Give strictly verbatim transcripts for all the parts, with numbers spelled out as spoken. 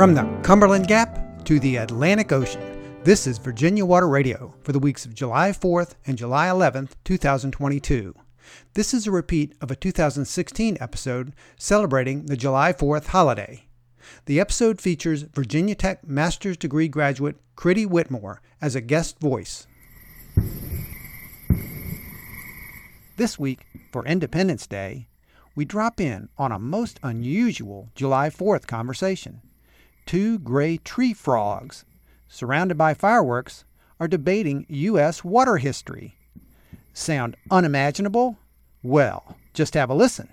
From the Cumberland Gap to the Atlantic Ocean, this is Virginia Water Radio for the weeks of July fourth and July eleventh, two thousand twenty-two. This is a repeat of a two thousand sixteen episode celebrating the July fourth holiday. The episode features Virginia Tech Master's Degree graduate Critty Whitmore as a guest voice. This week, for Independence Day, we drop in on a most unusual July fourth conversation. Two gray tree frogs, surrounded by fireworks, are debating U S water history. Sound unimaginable? Well, just have a listen.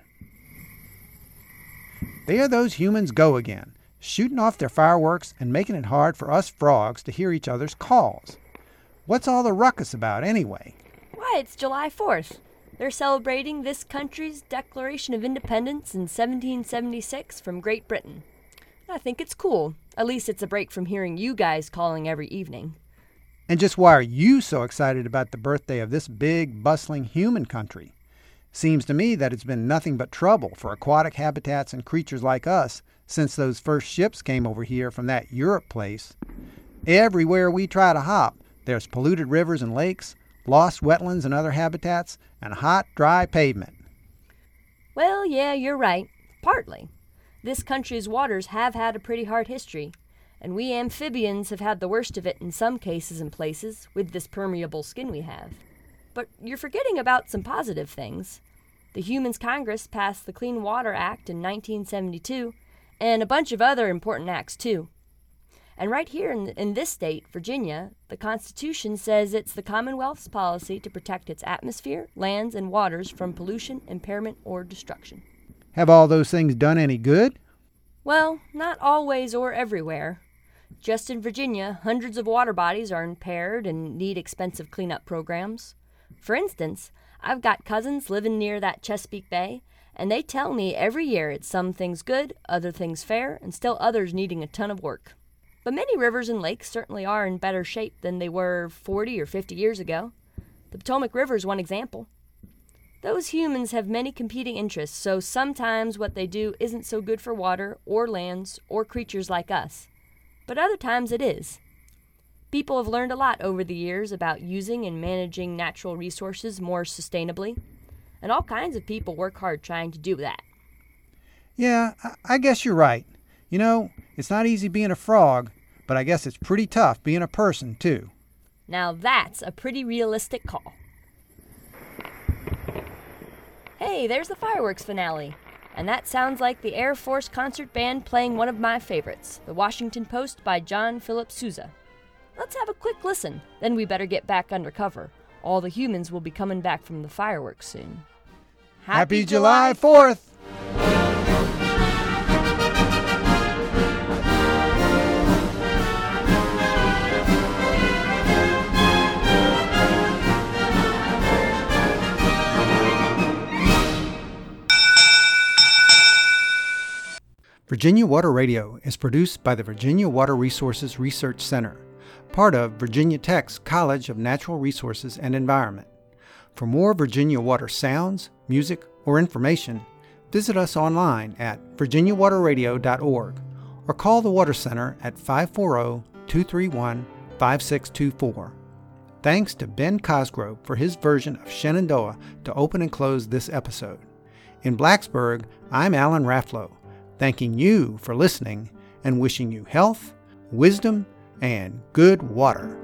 There those humans go again, shooting off their fireworks and making it hard for us frogs to hear each other's calls. What's all the ruckus about anyway? Why, it's July fourth. They're celebrating this country's Declaration of Independence in seventeen seventy-six from Great Britain. I think it's cool. At least it's a break from hearing you guys calling every evening. And just why are you so excited about the birthday of this big, bustling human country? Seems to me that it's been nothing but trouble for aquatic habitats and creatures like us since those first ships came over here from that Europe place. Everywhere we try to hop, there's polluted rivers and lakes, lost wetlands and other habitats, and hot, dry pavement. Well, yeah, you're right. Partly. This country's waters have had a pretty hard history, and we amphibians have had the worst of it in some cases and places with this permeable skin we have. But you're forgetting about some positive things. The Humans Congress passed the Clean Water Act in nineteen seventy-two, and a bunch of other important acts, too. And right here in, in this state, Virginia, the Constitution says it's the Commonwealth's policy to protect its atmosphere, lands, and waters from pollution, impairment, or destruction. Have all those things done any good? Well, not always or everywhere. Just in Virginia, hundreds of water bodies are impaired and need expensive cleanup programs. For instance, I've got cousins living near that Chesapeake Bay, and they tell me every year it's some things good, other things fair, and still others needing a ton of work. But many rivers and lakes certainly are in better shape than they were forty or fifty years ago. The Potomac River is one example. Those humans have many competing interests, so sometimes what they do isn't so good for water or lands or creatures like us. But other times it is. People have learned a lot over the years about using and managing natural resources more sustainably, and all kinds of people work hard trying to do that. Yeah, I guess you're right. You know, it's not easy being a frog, but I guess it's pretty tough being a person, too. Now that's a pretty realistic call. Hey, there's the fireworks finale. And that sounds like the Air Force Concert Band playing one of my favorites, The Washington Post by John Philip Sousa. Let's have a quick listen, then we better get back undercover. All the humans will be coming back from the fireworks soon. Happy, Happy July fourth! Virginia Water Radio is produced by the Virginia Water Resources Research Center, part of Virginia Tech's College of Natural Resources and Environment. For more Virginia water sounds, music, or information, visit us online at virginia water radio dot org or call the Water Center at five four zero, two three one, five six two four. Thanks to Ben Cosgrove for his version of Shenandoah to open and close this episode. In Blacksburg, I'm Alan Rafflow, thanking you for listening and wishing you health, wisdom, and good water.